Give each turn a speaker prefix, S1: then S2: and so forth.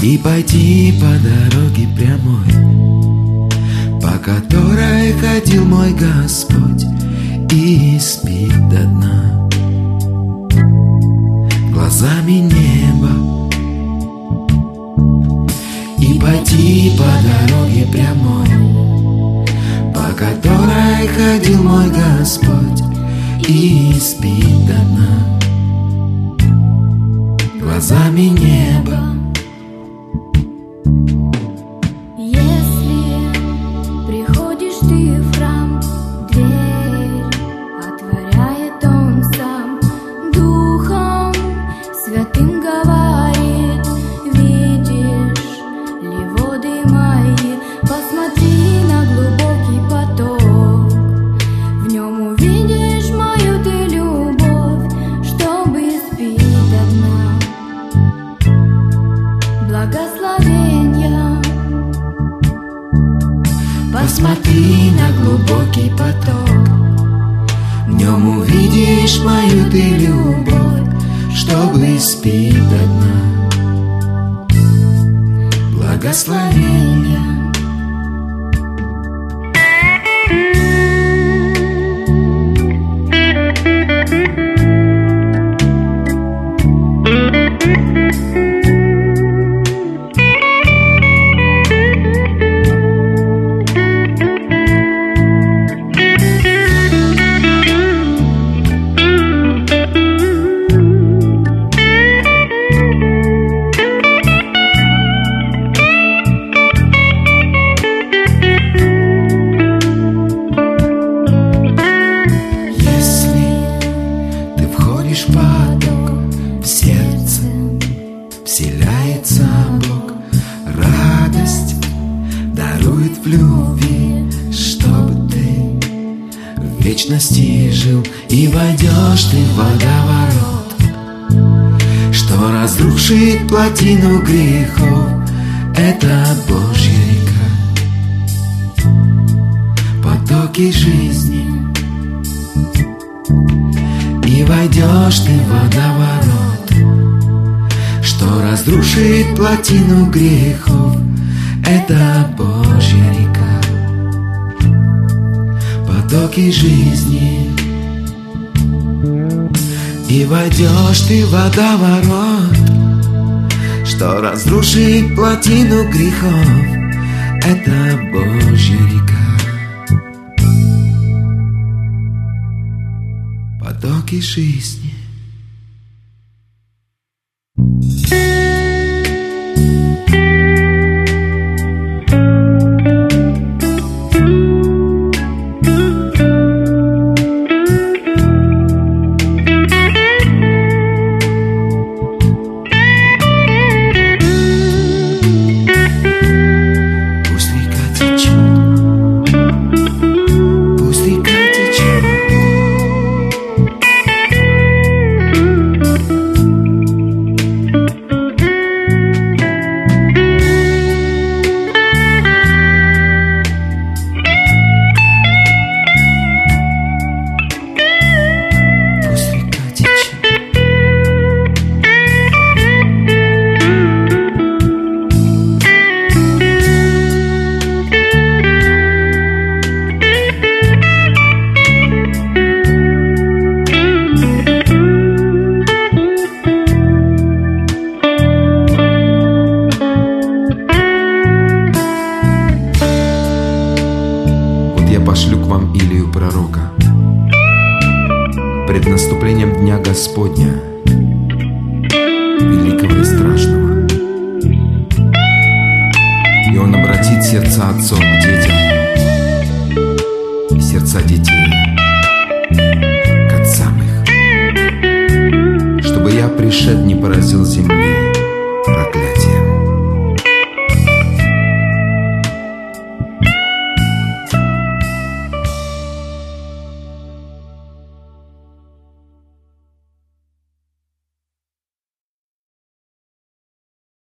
S1: и пойти по дороге прямой, по которой ходил мой Господь и спит до дна. Глазами неба и пойти по дороге прямой, по которой ходил мой Господь и спит до дна. Глазами неба. Посмотри на глубокий поток, в нем увидишь мою ты любовь, что блестит до дна. Благословения. В поток, в сердце вселяется Бог, радость дарует в любви, чтобы ты в вечности жил, и войдешь ты в водоворот, что разрушит плотину грехов. Это Божья река, потоки жизни. И войдешь ты в водоворот, что разрушит плотину грехов. Это Божья река, потоки жизни. И войдешь ты в водоворот, что разрушит плотину грехов. Это Божья река, потоки жизни.
S2: Пошлю к вам Илию пророка пред наступлением дня Господня, великого и страшного. И он обратит сердца отцов к детям, и сердца детей к отцам их, чтобы я, пришед, не поразил земли проклятия.